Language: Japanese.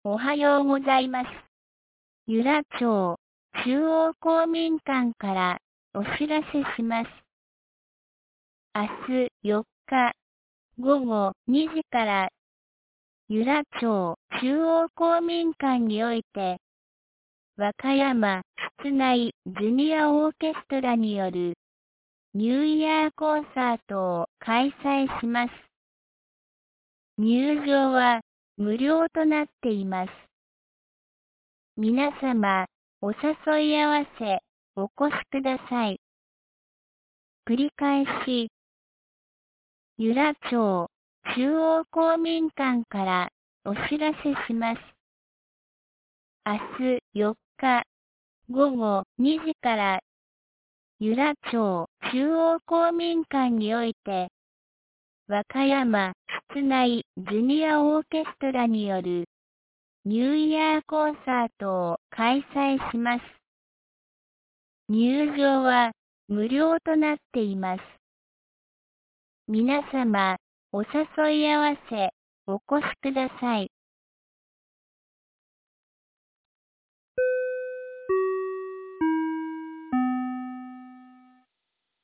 おはようございます。由良町中央公民館からお知らせします。明日4日午後2時から由良町中央公民館において和歌山室内ジュニアオーケストラによるニューイヤーコンサートを開催します。入場は無料となっています。皆様、お誘い合わせ、お越しください。繰り返し、由良町中央公民館からお知らせします。明日4日午後2時から由良町中央公民館において和歌山室内ジュニアオーケストラによるニューイヤーコンサートを開催します。入場は無料となっています。皆様、お誘い合わせ、お越しください。